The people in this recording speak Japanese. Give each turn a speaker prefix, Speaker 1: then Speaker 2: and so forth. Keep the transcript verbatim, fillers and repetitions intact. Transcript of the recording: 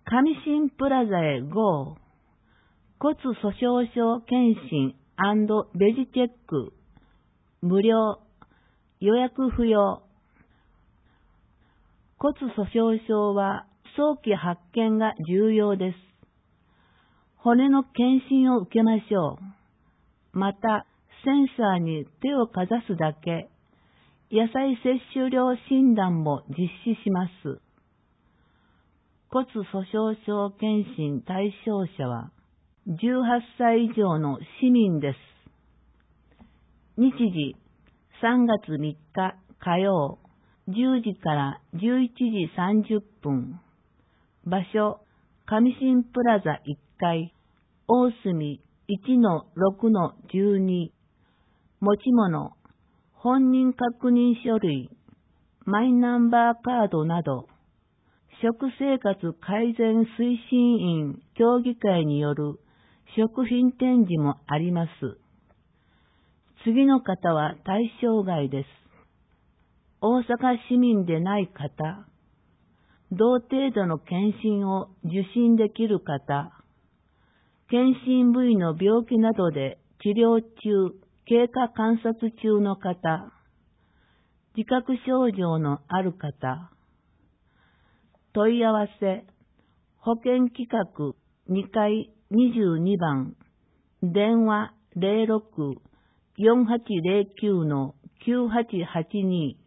Speaker 1: 上新プラザへ ゴー。骨粗しょう症検診&ベジチェック。無料。予約不要。骨粗しょう症は早期発見が重要です。骨の検診を受けましょう。また、センサーに手をかざすだけ、野菜摂取量診断も実施します。骨粗しょう症検診対象者は、じゅうはっさい以上の市民です。日時、さんがつみっか火曜、じゅうじからじゅういちじさんじゅっぷん。場所、上新プラザいっかい、大隅 いちのろくのじゅうに。持ち物、本人確認書類、マイナンバーカードなど、食生活改善推進員協議会による食品展示もあります。次の方は対象外です。大阪市民でない方、同程度の検診を受診できる方、検診部位の病気などで治療中、経過観察中の方、自覚症状のある方、問い合わせ、保険企画にかいにじゅうにばん、電話 ゼロろく よんはちゼロきゅう きゅうはちはちに